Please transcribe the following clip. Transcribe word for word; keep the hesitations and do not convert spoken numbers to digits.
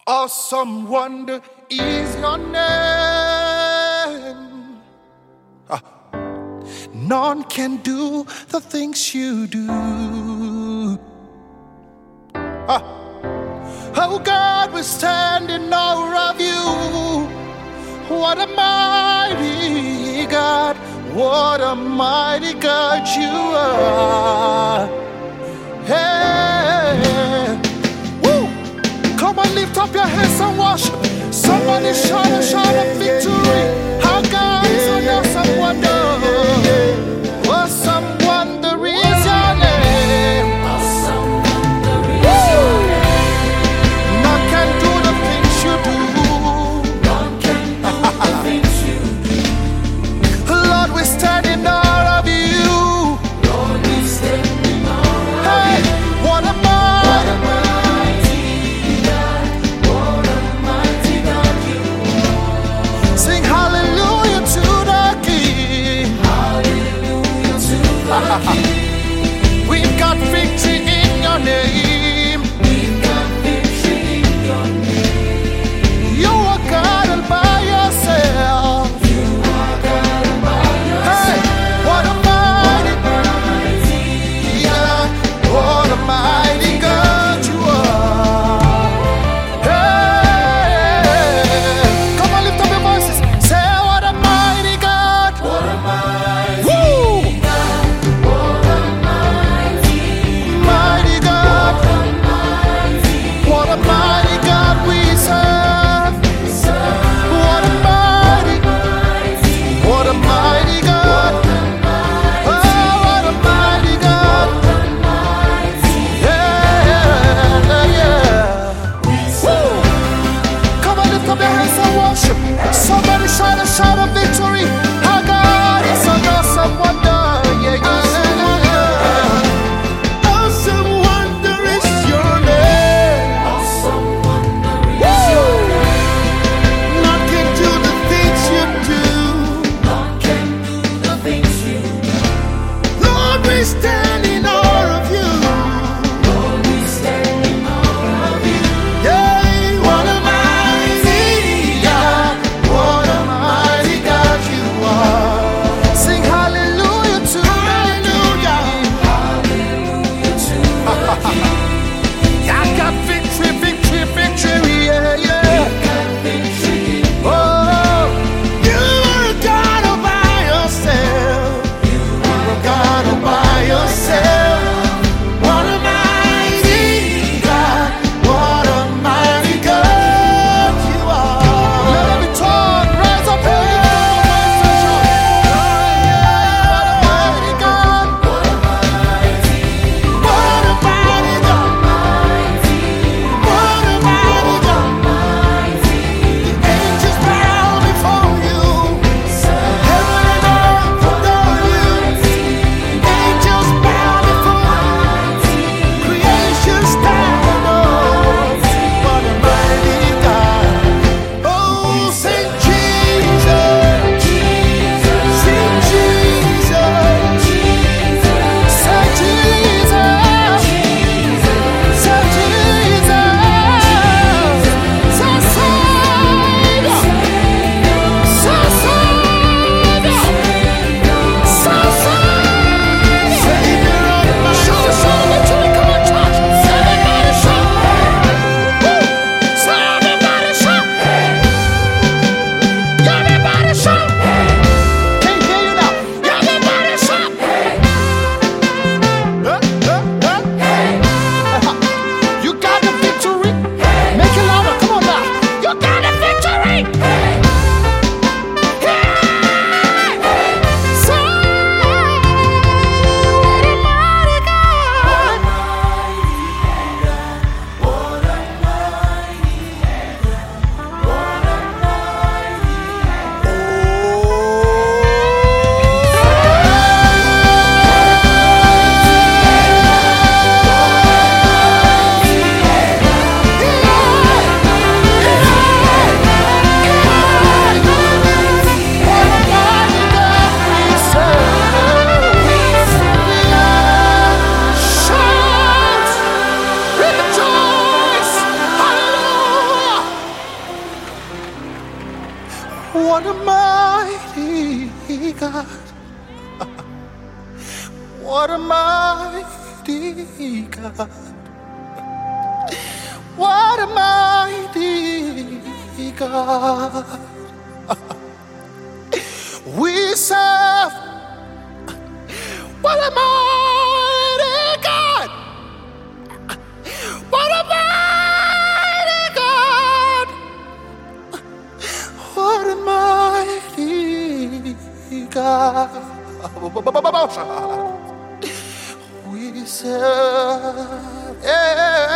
Awesome wonder is your name. Ah. None can do the things you do. Ah. Oh God, we stand in awe of you. What a mighty God, what a mighty God you are. Hey, woo! Come on, lift up your hands and worship. Somebody shout a shout of victory. How God is an awesome wonder. Awesome wonder is your name. Awesome wonder is your name. None can do the things you do. None can do the things you do. Lord, we stand in awe of you. Lord, we stand in awe Hey, of you. what a What a mighty, mighty God, what a mighty God you are. sing hallelujah. What a mighty God. What a mighty God. What a mighty God. We serve. What a mighty God. What a mighty God. What a mighty God. We serve. Yeah.